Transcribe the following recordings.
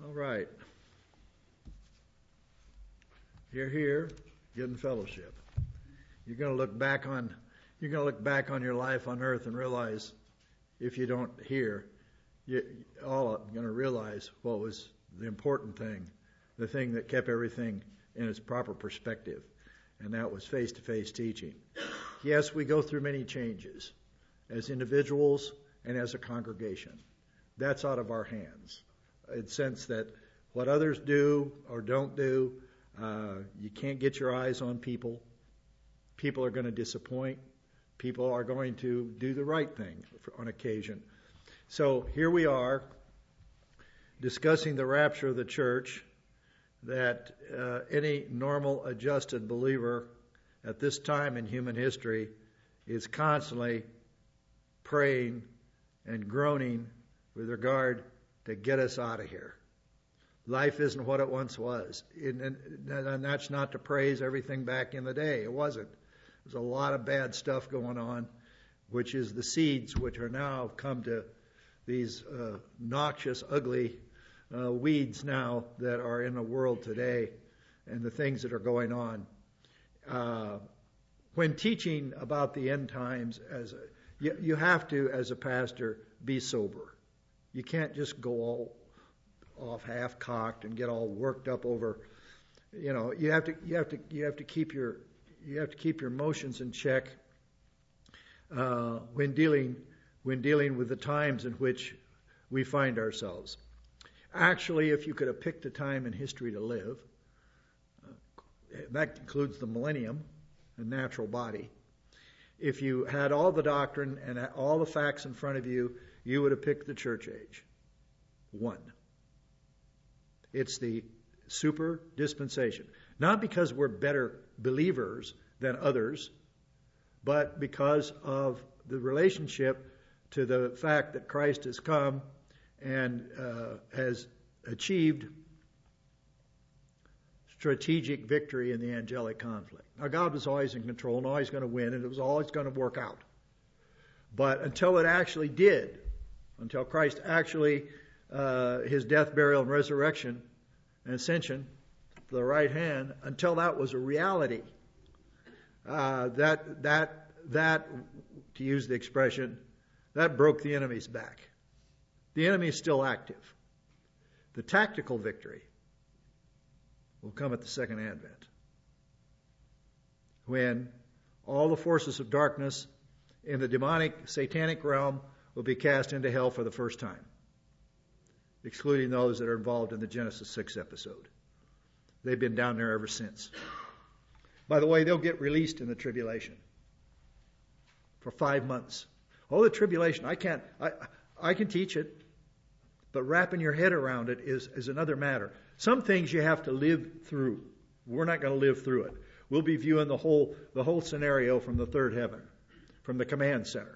All right. You're here getting fellowship. You're going to look back on your life on earth and realize, if you don't hear, you're all going to realize what was the important thing, the thing that kept everything in its proper perspective, and that was face-to-face teaching. Yes, we go through many changes as individuals and as a congregation. That's out of our hands. In the sense that what others do or don't do, you can't get your eyes on people. People are going to disappoint. People are going to do the right thing on occasion. So here we are discussing the rapture of the church, that any normal adjusted believer at this time in human history is constantly praying and groaning with regard to get us out of here. Life isn't what it once was. And that's not to praise everything back in the day. It wasn't. There's a lot of bad stuff going on, which is the seeds which are now come to these noxious, ugly weeds now that are in the world today, and the things that are going on. When teaching about the end times, you have to, as a pastor, be sober. You can't just go all off half-cocked and get all worked up over. You have to keep your emotions in check when dealing with the times in which we find ourselves. Actually, if you could have picked a time in history to live, that includes the millennium, the natural body. If you had all the doctrine and all the facts in front of you, you would have picked the church age. 1. It's the super dispensation. Not because we're better believers than others, but because of the relationship to the fact that Christ has come and has achieved strategic victory in the angelic conflict. Now, God was always in control and always going to win, and it was always going to work out. But until it actually did, until Christ actually, his death, burial, and resurrection and ascension to the right hand, until that was a reality, that to use the expression, that broke the enemy's back. The enemy is still active. The tactical victory will come at the second advent, when all the forces of darkness in the demonic, satanic realm will be cast into hell for the first time, excluding those that are involved in the Genesis 6 episode. They've been down there ever since. By the way, they'll get released in the tribulation for 5 months. Oh, the tribulation, I can teach it, but wrapping your head around it is another matter. Some things you have to live through. We're not going to live through it. We'll be viewing the whole scenario from the third heaven, from the command center.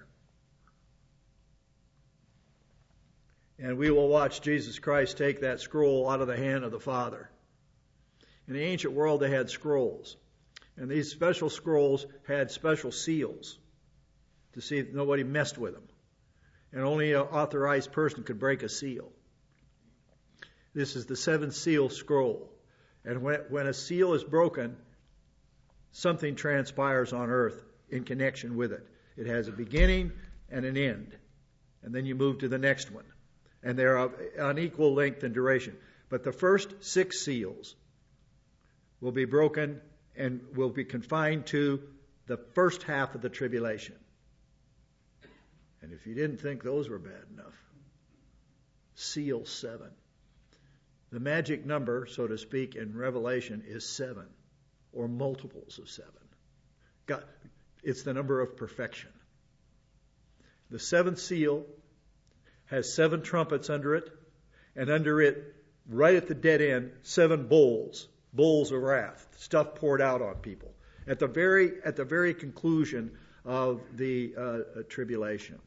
And we will watch Jesus Christ take that scroll out of the hand of the Father. In the ancient world, they had scrolls. And these special scrolls had special seals to see if nobody messed with them. And only an authorized person could break a seal. This is the seventh seal scroll. And when a seal is broken, something transpires on earth in connection with it. It has a beginning and an end. And then you move to the next one. And they're of unequal length and duration. But the first 6 seals will be broken and will be confined to the first half of the tribulation. And if you didn't think those were bad enough, seal 7. The magic number, so to speak, in Revelation is 7, or multiples of 7. God, it's the number of perfection. The 7th seal has 7 trumpets under it, and under it, right at the dead end, 7 bowls of wrath, stuff poured out on people at the very conclusion of the tribulation.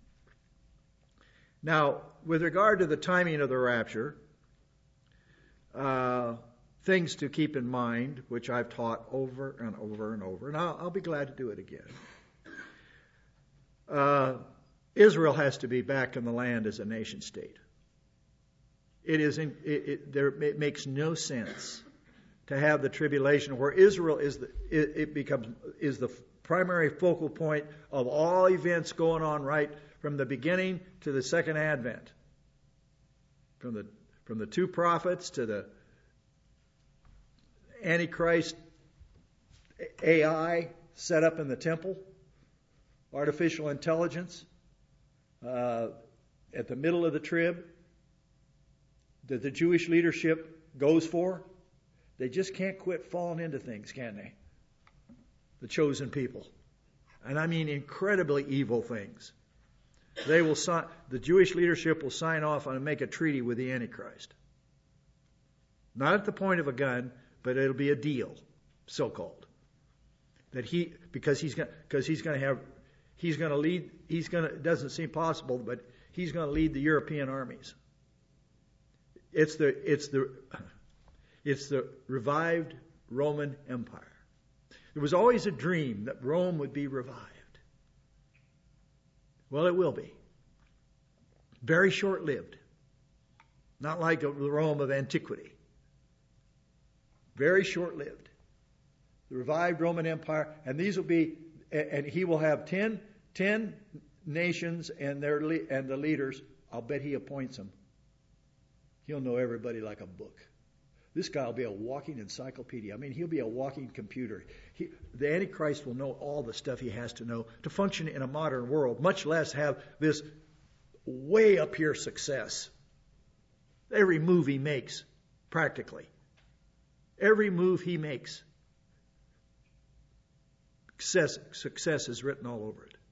Now, with regard to the timing of the rapture, things to keep in mind, which I've taught over and over and over, and I'll be glad to do it again. Israel has to be back in the land as a nation state. it makes no sense to have the tribulation where Israel is the primary focal point of all events going on right from the beginning to the second advent. From the two prophets to the Antichrist AI set up in the temple, artificial intelligence at the middle of the trib that the Jewish leadership goes for. They just can't quit falling into things, can they? The chosen people. And I mean incredibly evil things. The Jewish leadership will sign off on and make a treaty with the Antichrist. Not at the point of a gun, but it'll be a deal, so-called. Because he's going to lead. It doesn't seem possible, but he's going to lead the European armies. It's the revived Roman Empire. There was always a dream that Rome would be revived. Well, it will be. Very short-lived. Not like the Rome of antiquity. Very short-lived. The revived Roman Empire, and these will be, and he will have 10 nations and the leaders. I'll bet he appoints them. He'll know everybody like a book. This guy will be a walking encyclopedia. I mean, he'll be a walking computer. The Antichrist will know all the stuff he has to know to function in a modern world, much less have this way up here success. Every move he makes, practically. Every move he makes, success is written all over it.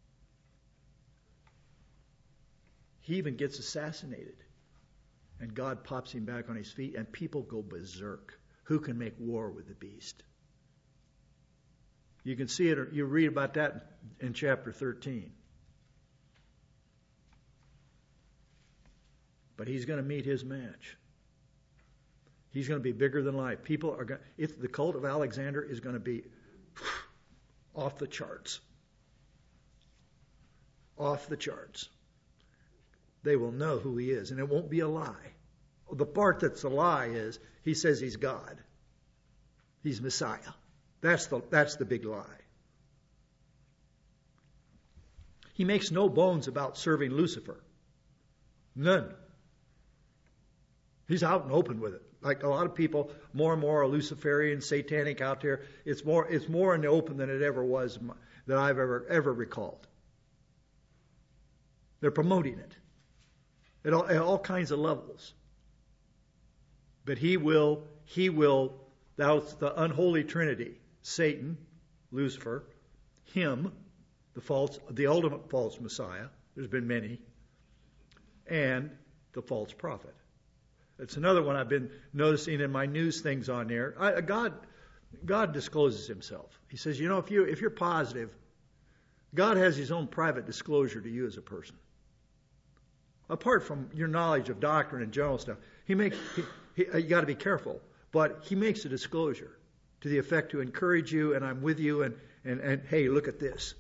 He even gets assassinated. And God pops him back on his feet, and people go berserk. Who can make war with the beast? You can see it, or you read about that in chapter 13. But he's going to meet his match. He's going to be bigger than life. People are going. The cult of Alexander is going to be off the charts. Off the charts. They will know who he is, and it won't be a lie. The part that's a lie is he says he's God. He's Messiah. That's the big lie. He makes no bones about serving Lucifer. None. He's out and open with it. Like a lot of people, more and more are Luciferian, satanic out there. It's more in the open than it ever was that I've ever recalled. They're promoting it. At all kinds of levels. But he will, that's the unholy trinity. Satan, Lucifer, him, the ultimate false Messiah, there's been many, and the false prophet. It's another one I've been noticing in my news things on there. God discloses himself. He says, if you're positive, God has his own private disclosure to you as a person. Apart from your knowledge of doctrine and general stuff, you got to be careful. But he makes a disclosure to the effect to encourage you, and I'm with you, and hey, look at this.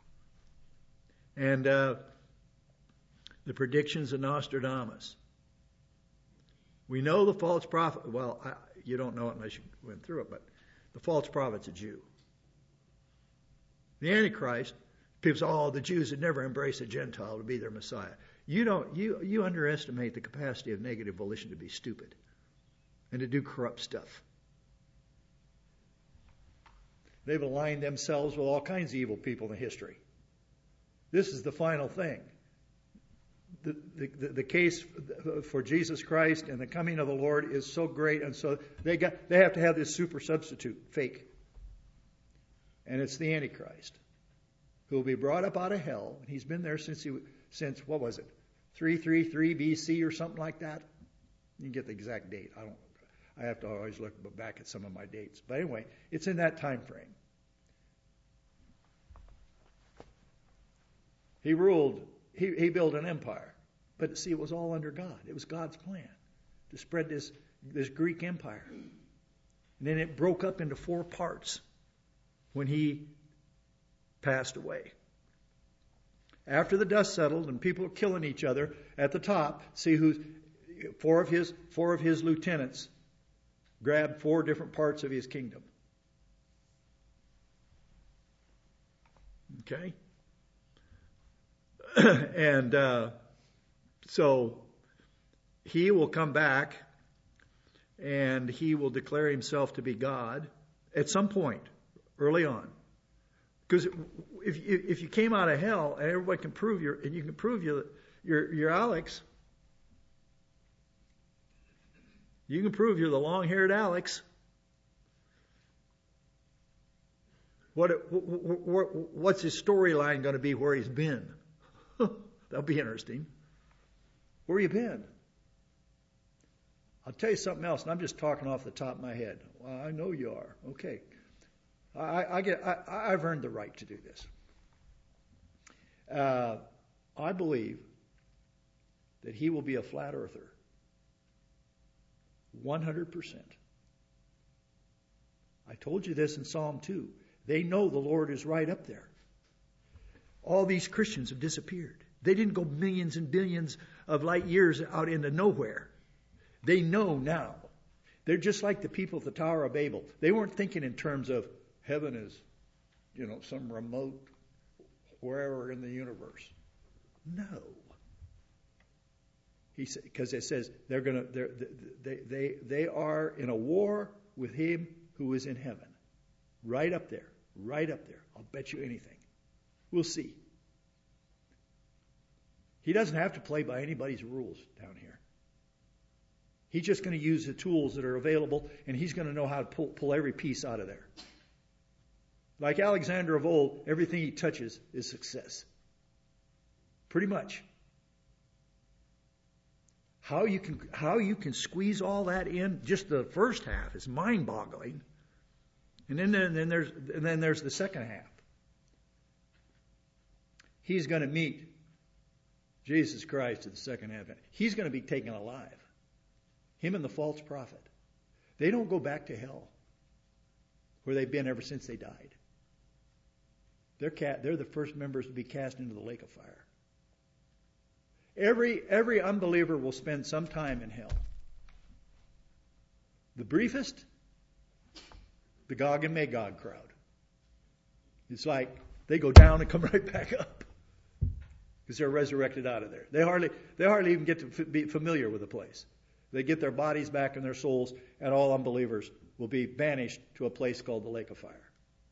And the predictions of Nostradamus. We know the false prophet. Well, you don't know it unless you went through it, but the false prophet's a Jew. The Antichrist, people say, the Jews would never embrace a Gentile to be their Messiah. You underestimate the capacity of negative volition to be stupid and to do corrupt stuff. They've aligned themselves with all kinds of evil people in history. This is the final thing. The case for Jesus Christ and the coming of the Lord is so great, and so they have to have this super substitute, fake. And it's the Antichrist, who will be brought up out of hell, and he's been there since what was it, 333 BC or something like that? You can get the exact date. I have to always look back at some of my dates. But anyway, it's in that time frame. He ruled, he built an empire. But see, it was all under God. It was God's plan to spread this Greek empire. And then it broke up into 4 parts when he passed away. After the dust settled and people were killing each other at the top, see four of his lieutenants grabbed 4 different parts of his kingdom. Okay? And so he will come back and he will declare himself to be God at some point early on. Because if you came out of hell and everybody can prove you're Alex, you can prove you're the long-haired Alex. What's his storyline going to be where he's been? That'll be interesting. Where have you been? I'll tell you something else, and I'm just talking off the top of my head. Well, I know you are. Okay. I've earned the right to do this. I believe that he will be a flat earther. 100%. I told you this in Psalm 2. They know the Lord is right up there. All these Christians have disappeared. They didn't go millions and billions of light years out into nowhere. They know now. They're just like the people at the Tower of Babel. They weren't thinking in terms of heaven is, some remote wherever in the universe. No. He said, because it says they are in a war with him who is in heaven. Right up there. Right up there. I'll bet you anything. We'll see. He doesn't have to play by anybody's rules down here. He's just going to use the tools that are available, and he's going to know how to pull every piece out of there. Like Alexander of old, everything he touches is success. Pretty much. How you can squeeze all that in, just the first half, is mind-boggling. And then there's the second half. He's going to meet Jesus Christ at the second half. He's going to be taken alive. Him and the false prophet. They don't go back to hell, where they've been ever since they died. They're the first members to be cast into the lake of fire. Every unbeliever will spend some time in hell. The briefest, the Gog and Magog crowd. It's like they go down and come right back up because they're resurrected out of there. They hardly even get to be familiar with the place. They get their bodies back and their souls, and all unbelievers will be banished to a place called the lake of fire.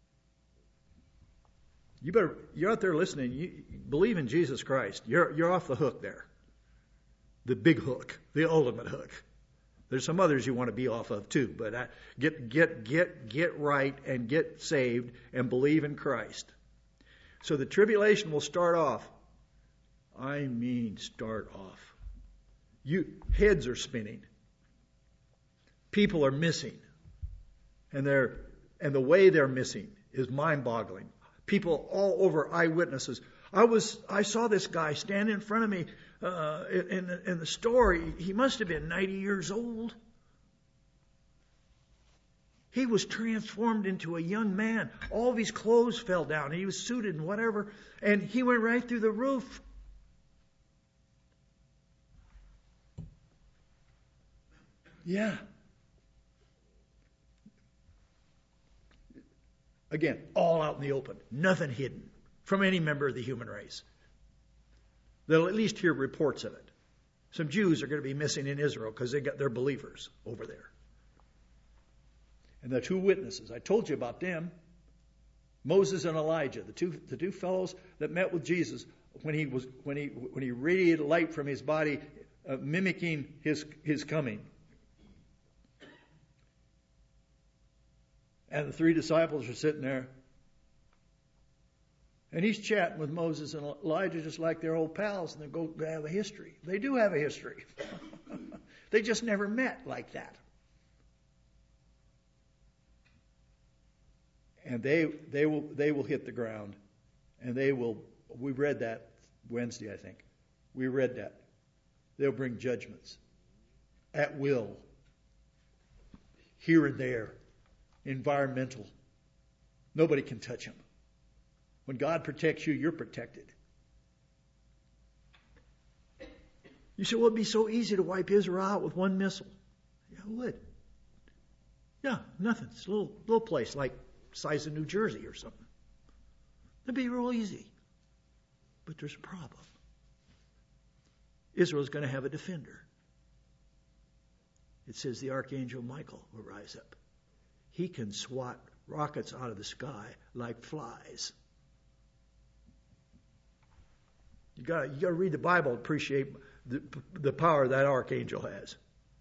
You're out there listening. You believe in Jesus Christ. You're off the hook there. The big hook, the ultimate hook. There's some others you want to be off of too, but get right and get saved and believe in Christ. So the tribulation will start off. I mean, start off. Heads are spinning. People are missing, and the way they're missing is mind-boggling. People all over, eyewitnesses. I saw this guy standing in front of me in the store. He must have been 90 years old. He was transformed into a young man. All of his clothes fell down. He was suited and whatever, and he went right through the roof. Yeah. Again, all out in the open. Nothing hidden from any member of the human race. They'll at least hear reports of it. Some Jews are going to be missing in Israel because they're believers over there. And the 2 witnesses, I told you about them. Moses and Elijah, the two fellows that met with Jesus when he radiated light from his body, mimicking his coming. And the 3 disciples are sitting there. And he's chatting with Moses and Elijah just like they're old pals, and they have a history. They do have a history. They just never met like that. And they will hit the ground, and we read that Wednesday, I think. We read that. They'll bring judgments at will, here and there. Environmental. Nobody can touch them. When God protects you, you're protected. You say, well, it'd be so easy to wipe Israel out with one missile. Yeah, it would. Yeah, nothing. It's a little place like size of New Jersey or something. It'd be real easy. But there's a problem. Israel's going to have a defender. It says the Archangel Michael will rise up. He can swat rockets out of the sky like flies. You got to read the Bible to appreciate the power that archangel has.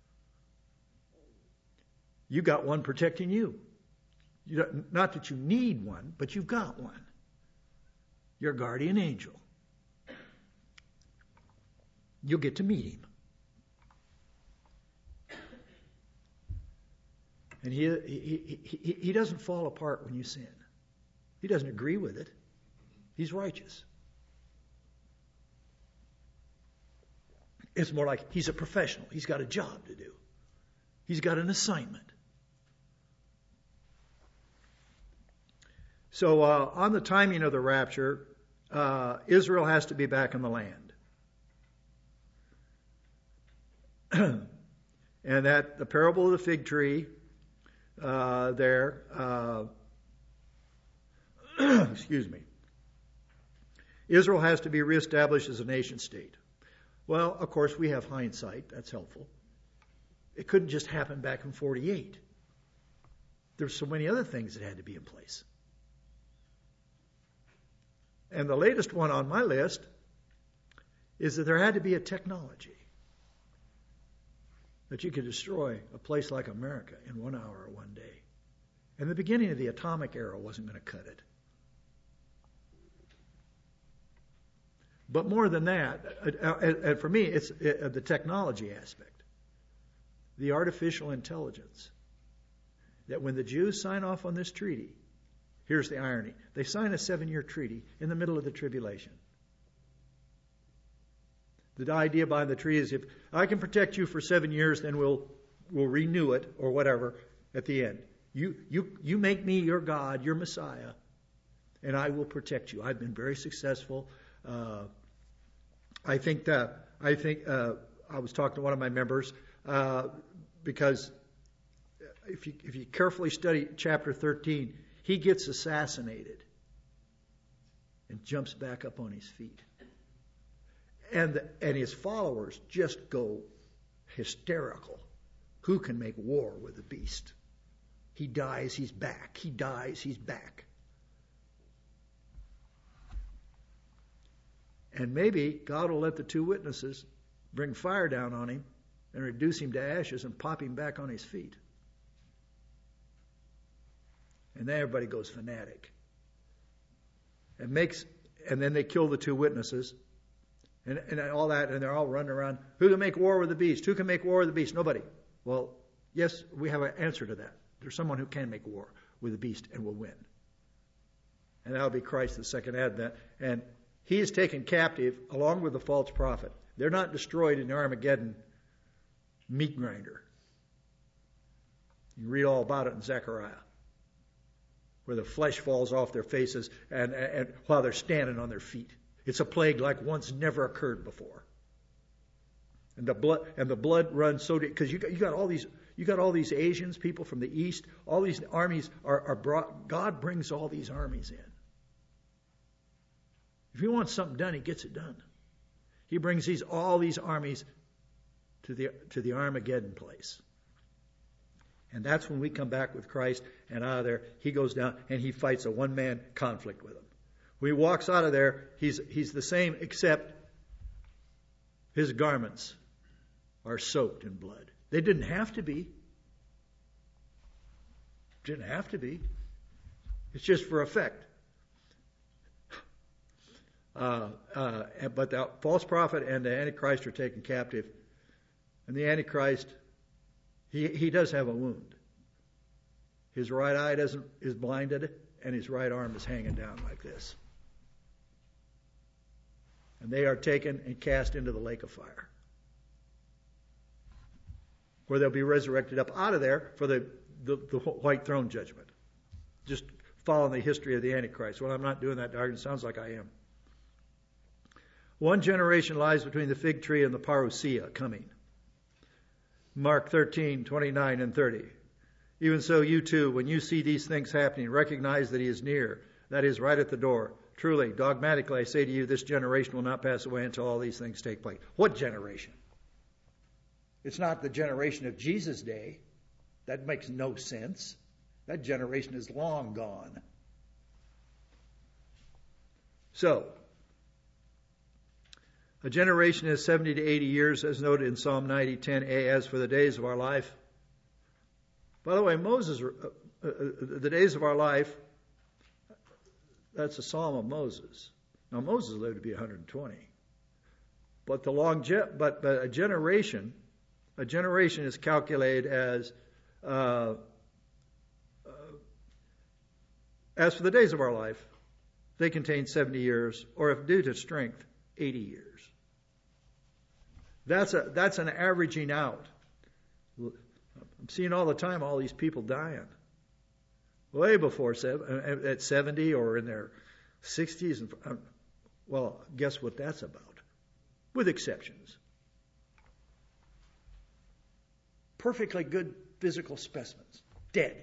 You got one protecting you. Not that you need one, but you've got one. Your guardian angel. You'll get to meet him. And he doesn't fall apart when you sin. He doesn't agree with it. He's righteous. It's more like he's a professional. He's got a job to do. He's got an assignment. So on the timing of the rapture, Israel has to be back in the land. And that the parable of the fig tree excuse me. Israel has to be reestablished as a nation state. Well, of course, we have hindsight. That's helpful. It couldn't just happen back in 48. There's so many other things that had to be in place. And the latest one on my list is that there had to be a technology that you could destroy a place like America in 1 hour or 1 day. And the beginning of the atomic era wasn't going to cut it. But more than that, and for me, it's the technology aspect. The artificial intelligence. That when the Jews sign off on this treaty, here's the irony. They sign a 7-year treaty in the middle of the tribulation. The idea behind the treaty is if I can protect you for 7 years, then we'll renew it or whatever at the end. You make me your God, your Messiah, and I will protect you. I've been very successful. I was talking to one of my members because if you carefully study chapter 13, he gets assassinated and jumps back up on his feet. And his followers just go hysterical. Who can make war with the beast? He dies, he's back. He dies, he's back. And maybe God will let the 2 witnesses bring fire down on him and reduce him to ashes and pop him back on his feet. And then everybody goes fanatic. And then they kill the 2 witnesses. And all that, and they're all running around. Who can make war with the beast? Who can make war with the beast? Nobody. Well, yes, we have an answer to that. There's someone who can make war with the beast and will win. And that'll be Christ, the second advent. And he is taken captive along with the false prophet. They're not destroyed in the Armageddon meat grinder. You can read all about it in Zechariah, where the flesh falls off their faces and while they're standing on their feet. It's a plague like once never occurred before. And the blood runs so deep because you got all these Asians, people from the east. All these armies are brought. God brings all these armies in. If he wants something done, he gets it done. He brings all these armies to the Armageddon place. And that's when we come back with Christ, and out of there he goes down and he fights a one-man conflict with them. When he walks out of there, he's the same, except his garments are soaked in blood. They didn't have to be. Didn't have to be. It's just for effect. But the false prophet and the Antichrist are taken captive. And the Antichrist, he does have a wound. His right eye is blinded, and his right arm is hanging down like this. And they are taken and cast into the lake of fire, where they'll be resurrected up out of there for the white throne judgment. Just following the history of the Antichrist. Well, I'm not doing that, Dargan. It sounds like I am. One generation lies between the fig tree and the parousia coming. Mark 13:29 and 30. Even so, you too, when you see these things happening, recognize that he is near, that is, right at the door. Truly, dogmatically, I say to you, this generation will not pass away until all these things take place. What generation? It's not the generation of Jesus' day. That makes no sense. That generation is long gone. So, a generation is 70 to 80 years, as noted in Psalm 90:10a, as for the days of our life. By the way, the days of our life, that's a psalm of Moses. Now, Moses lived to be 120. But a generation is calculated as for the days of our life, they contain 70 years, or if due to strength, 80 years. That's an averaging out. I'm seeing all the time all these people dying. Way before at 70 or in their 60s. Well, guess what that's about? With exceptions. Perfectly good physical specimens. Dead.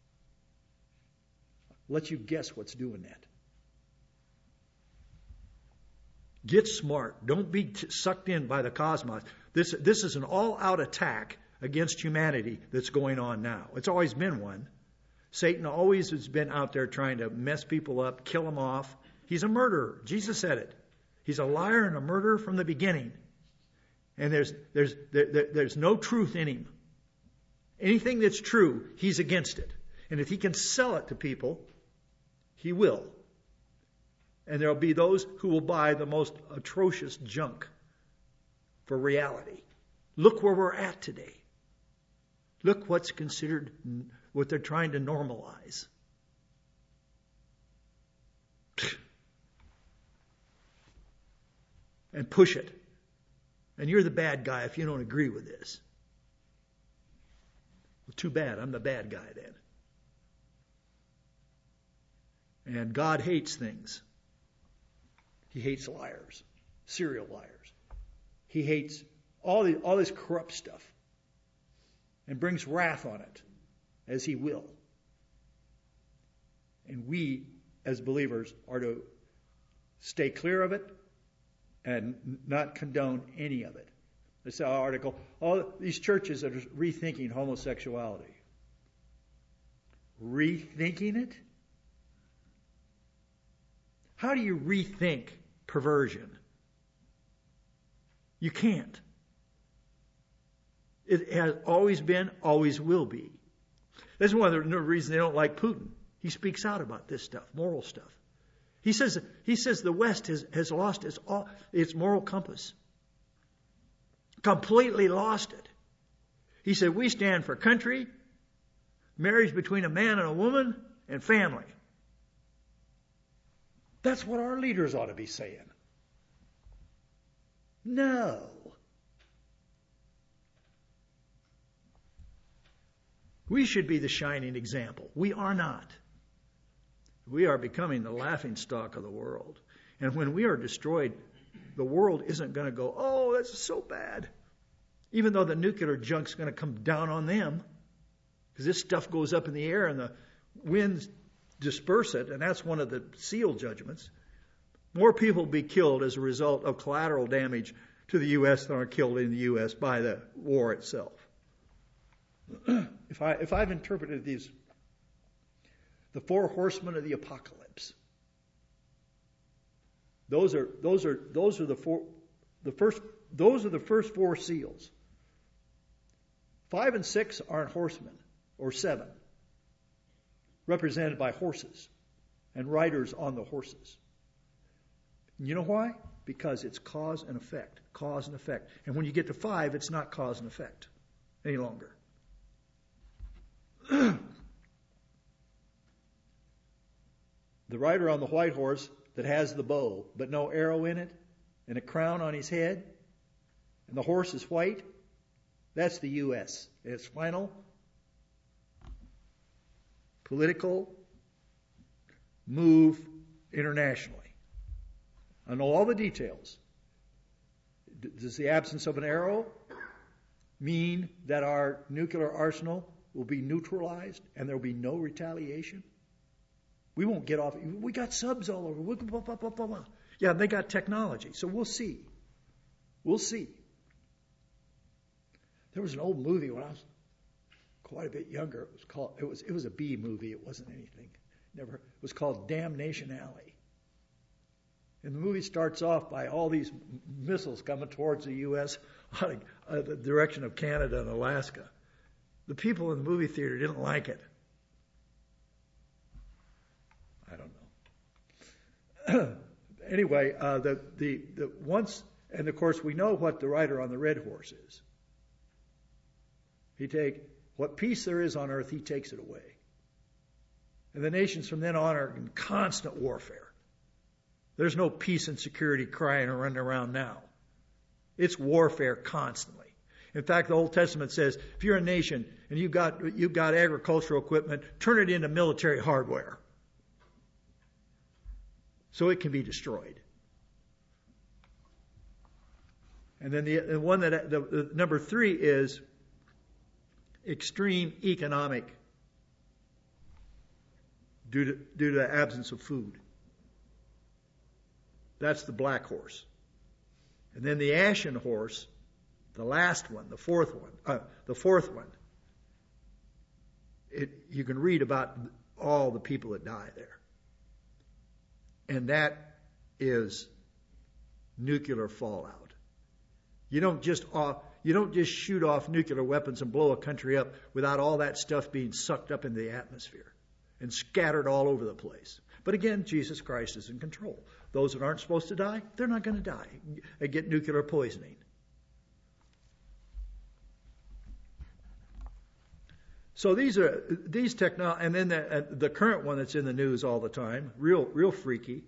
Let you guess what's doing that. Get smart. Don't be sucked in by the cosmos. This is an all-out attack against humanity that's going on now. It's always been one. Satan always has been out there trying to mess people up, kill them off. He's a murderer. Jesus said it. He's a liar and a murderer from the beginning. And there's no truth in him. Anything that's true, he's against it. And if he can sell it to people, he will. And there'll be those who will buy the most atrocious junk for reality. Look where we're at today. Look what's considered, what they're trying to normalize. And push it. And you're the bad guy if you don't agree with this. Well, too bad, I'm the bad guy then. And God hates things. He hates liars, serial liars. He hates all this corrupt stuff and brings wrath on it, as he will. And we, as believers, are to stay clear of it and not condone any of it. This article, all these churches that are rethinking homosexuality. Rethinking it? How do you rethink perversion? You can't. It has always been, always will be. That's one of the reasons they don't like Putin. He speaks out about this stuff, moral stuff. He says the West has lost its moral compass. Completely lost it. He said, we stand for country, marriage between a man and a woman, and family. That's what our leaders ought to be saying. No. We should be the shining example. We are not. We are becoming the laughingstock of the world. And when we are destroyed, the world isn't going to go, oh, that's so bad. Even though the nuclear junk's going to come down on them. Because this stuff goes up in the air and the winds disperse it, and that's one of the seal judgments. More people will be killed as a result of collateral damage to the U.S. than are killed in the U.S. by the war itself. If I've interpreted these, the four horsemen of the apocalypse, those are the first four seals. 5 and 6 aren't horsemen, or 7, represented by horses and riders on the horses. You know why? Because it's cause and effect. Cause and effect. And when you get to 5, it's not cause and effect any longer. The rider on the white horse that has the bow, but no arrow in it, and a crown on his head, and the horse is white, that's the U.S. It's final political move internationally. I know all the details. Does the absence of an arrow mean that our nuclear arsenal will be neutralized and there will be no retaliation? We won't get off. We got subs all over. Yeah, they got technology, so we'll see. We'll see. There was an old movie when I was quite a bit younger. It was a B movie. It wasn't anything. It was called Damnation Alley. And the movie starts off by all these missiles coming towards the U.S. on the direction of Canada and Alaska. The people in the movie theater didn't like it. I don't know. Anyway, the once, and of course we know what the rider on the red horse is. What peace there is on earth, he takes it away. And the nations from then on are in constant warfare. There's no peace and security crying or running around now. It's warfare constantly. In fact, the Old Testament says, if you're a nation and you've got agricultural equipment, turn it into military hardware so it can be destroyed. And then the number 3 is extreme economic due to the absence of food. That's the black horse. And then the ashen horse, the last one, the fourth one. You can read about all the people that die there. And that is nuclear fallout. You don't just shoot off nuclear weapons and blow a country up without all that stuff being sucked up into the atmosphere and scattered all over the place. But again, Jesus Christ is in control. Those that aren't supposed to die, they're not going to die and get nuclear poisoning. So these technology, and then the current one that's in the news all the time, real freaky,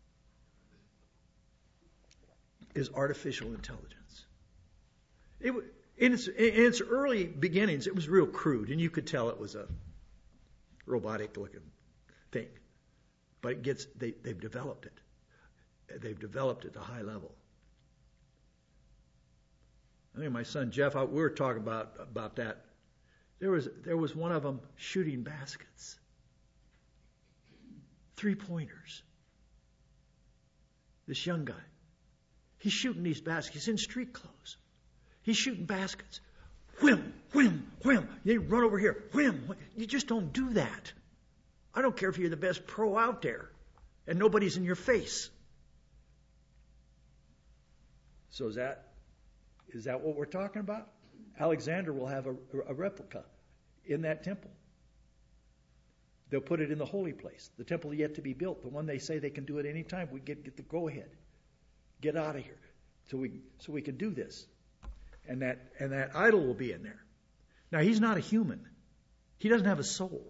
is artificial intelligence. In its early beginnings, it was real crude, and you could tell it was a robotic-looking thing. But they've developed it. They've developed it to a high level. I think my son Jeff, we were talking about that. There was one of them shooting baskets. 3-pointers. This young guy. He's shooting these baskets. He's in street clothes. He's shooting baskets. Whim, whim, whim. You run over here. Whim, whim. You just don't do that. I don't care if you're the best pro out there and nobody's in your face. So is that what we're talking about? Alexander will have a replica in that temple. They'll put it in the holy place, the temple yet to be built, the one they say they can do at any time. We get the go ahead. Get out of here, so we can do this, and that idol will be in there. Now he's not a human; he doesn't have a soul.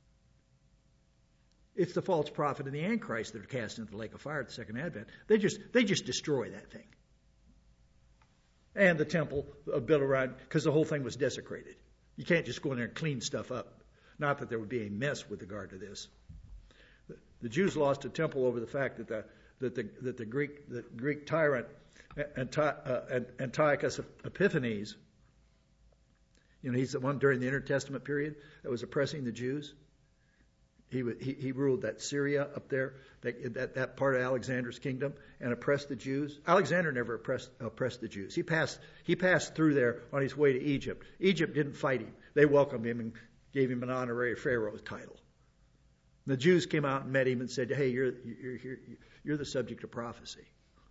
It's the false prophet and the Antichrist that are cast into the lake of fire at the second advent. They just destroy that thing, and the temple built around, because the whole thing was desecrated. You can't just go in there and clean stuff up. Not that there would be a mess with regard to this. The Jews lost a temple over the fact that the Greek tyrant Antiochus Epiphanes, he's the one during the Intertestament period that was oppressing the Jews. He ruled that Syria up there, that part of Alexander's kingdom, and oppressed the Jews. Alexander never oppressed the Jews. He passed through there on his way to Egypt. Egypt didn't fight him. They welcomed him and gave him an honorary pharaoh title. The Jews came out and met him and said, "Hey, you're the subject of prophecy."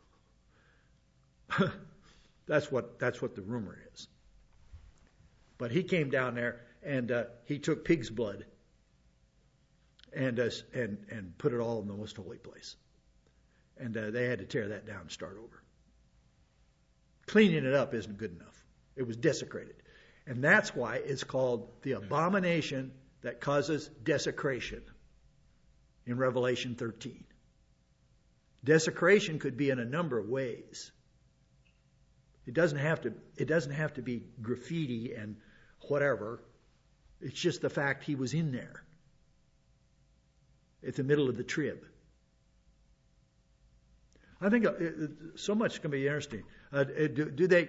That's what the rumor is. But he came down there and he took pig's blood and put it all in the most holy place. And they had to tear that down and start over. Cleaning it up isn't good enough. It was desecrated. And that's why it's called the abomination that causes desecration in Revelation 13. Desecration could be in a number of ways. It doesn't have to be graffiti and whatever. It's just the fact he was in there at the middle of the trib. I think so much can be interesting. Do they?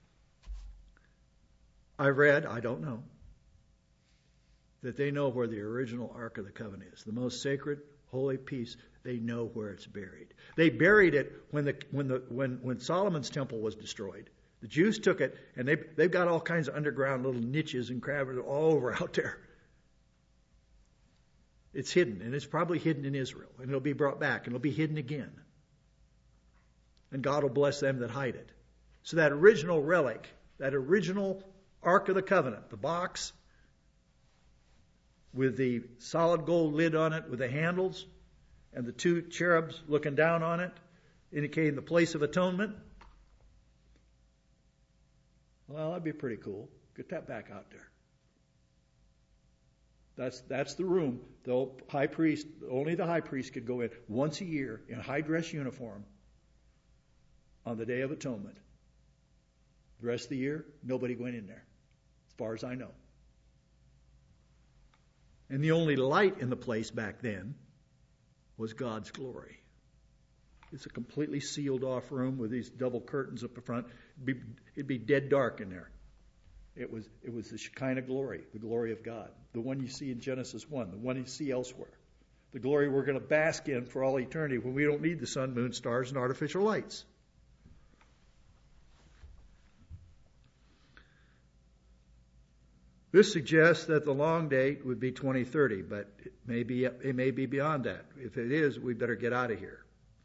I read, I don't know, that they know where the original Ark of the Covenant is, the most sacred, holy piece. They know where it's buried. They buried it when Solomon's temple was destroyed. The Jews took it, and they've got all kinds of underground little niches and crevices all over out there. It's hidden, and it's probably hidden in Israel, and it'll be brought back, and it'll be hidden again. And God will bless them that hide it. So that original relic, that original Ark of the Covenant, the box with the solid gold lid on it with the handles and the two cherubs looking down on it, indicating the place of atonement. Well, that'd be pretty cool. Get that back out there. That's the room. The high priest, only the high priest could go in once a year in high dress uniform on the Day of Atonement. The rest of the year, nobody went in there, as far as I know. And the only light in the place back then was God's glory. It's a completely sealed off room with these double curtains up the front. It'd be dead dark in there. It was the Shekinah glory, the glory of God, the one you see in Genesis 1, the one you see elsewhere. The glory we're going to bask in for all eternity when we don't need the sun, moon, stars, and artificial lights. This suggests that the long date would be 2030, but it may be beyond that. If it is, we better get out of here.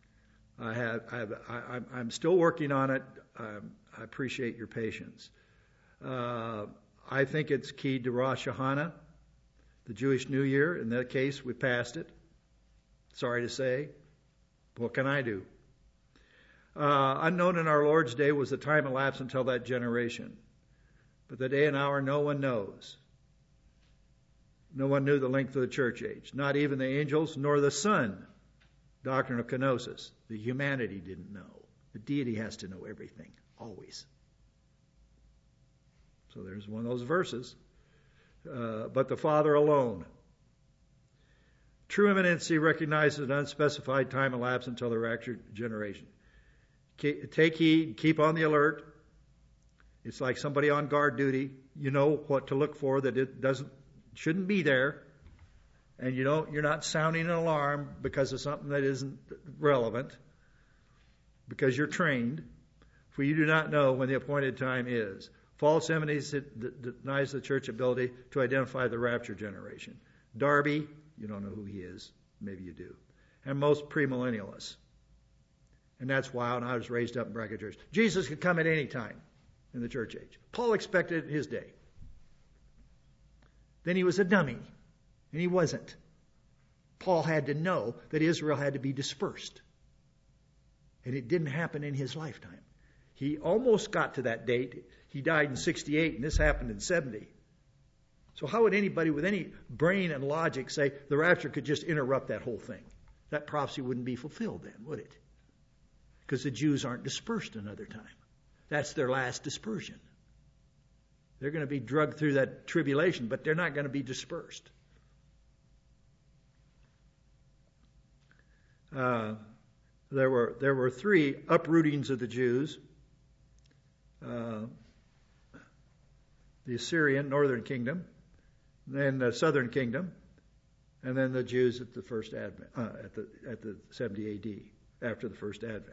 I'm still working on it. I appreciate your patience. I think it's keyed to Rosh Hashanah, the Jewish New Year. In that case, we passed it. Sorry to say. What can I do? Unknown in our Lord's day was the time elapsed until that generation. But the day and hour no one knows. No one knew the length of the church age. Not even the angels nor the Son. Doctrine of kenosis. The humanity didn't know. The deity has to know everything, always. So there's one of those verses. But the Father alone. True imminency recognizes an unspecified time elapsed until the raptured generation. Take heed, keep on the alert. It's like somebody on guard duty. You know what to look for, that it shouldn't be there. And you're not sounding an alarm because of something that isn't relevant. Because you're trained. For you do not know when the appointed time is. False evidence denies the church ability to identify the rapture generation. Darby, you don't know who he is. Maybe you do. And most premillennialists. And that's why when I was raised up in Bracket Church, Jesus could come at any time in the church age. Paul expected it in his day. Then he was a dummy. And he wasn't. Paul had to know that Israel had to be dispersed. And it didn't happen in his lifetime. He almost got to that date. He died in 68, and this happened in 70. So how would anybody with any brain and logic say the rapture could just interrupt that whole thing? That prophecy wouldn't be fulfilled then, would it? Because the Jews aren't dispersed another time. That's their last dispersion. They're going to be drugged through that tribulation, but they're not going to be dispersed. There were three uprootings of the Jews. The Assyrian northern kingdom, then the southern kingdom, and then the Jews at the first Advent, at the 70 A.D. after the first Advent.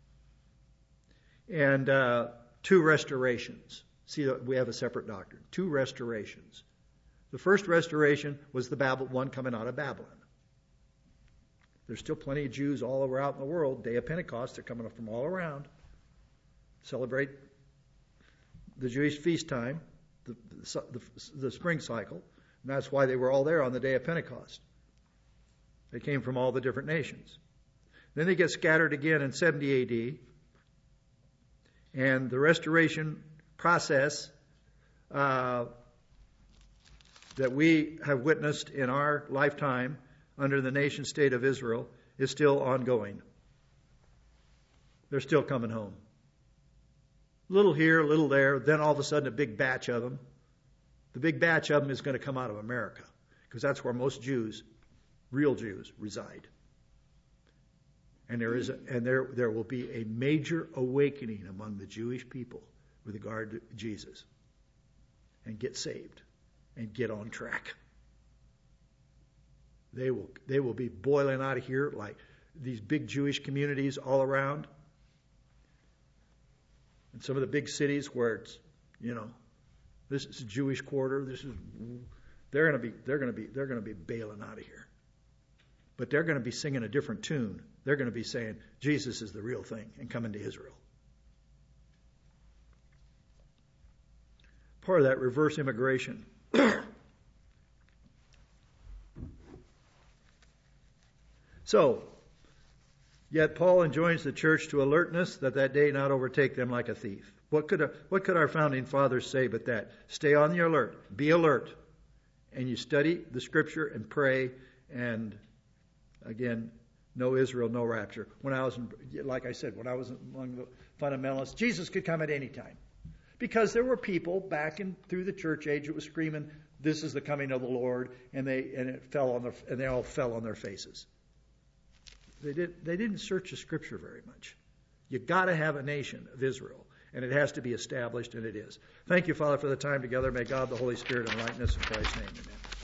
And two restorations. See, we have a separate doctrine. Two restorations. The first restoration was the one coming out of Babylon. There's still plenty of Jews all around the world. Day of Pentecost, they're coming from all around. Celebrate the Jewish feast time, the spring cycle. And that's why they were all there on the day of Pentecost. They came from all the different nations. Then they get scattered again in 70 A.D. And the restoration process that we have witnessed in our lifetime under the nation state of Israel is still ongoing. They're still coming home. Little here, little there, then all of a sudden a big batch of them. The big batch of them is going to come out of America because that's where most Jews, real Jews, reside. And there will be a major awakening among the Jewish people with regard to Jesus, and get saved and get on track. They will be boiling out of here like these big Jewish communities all around. In some of the big cities where it's, this is a Jewish quarter, they're going to be bailing out of here. But they're going to be singing a different tune. They're going to be saying Jesus is the real thing and coming to Israel. Part of that reverse immigration. So, yet Paul enjoins the church to alertness that day not overtake them like a thief. What could our founding fathers say but that? Stay on the alert. Be alert. And you study the Scripture and pray. And again, no Israel, no rapture. When I was among the fundamentalists, Jesus could come at any time. Because there were people back through the church age that was screaming, "This is the coming of the Lord," and they all fell on their faces. They didn't search the Scripture very much. You got to have a nation of Israel, and it has to be established, and it is. Thank you, Father, for the time together. May God, the Holy Spirit, enlighten us in Christ's name. Amen.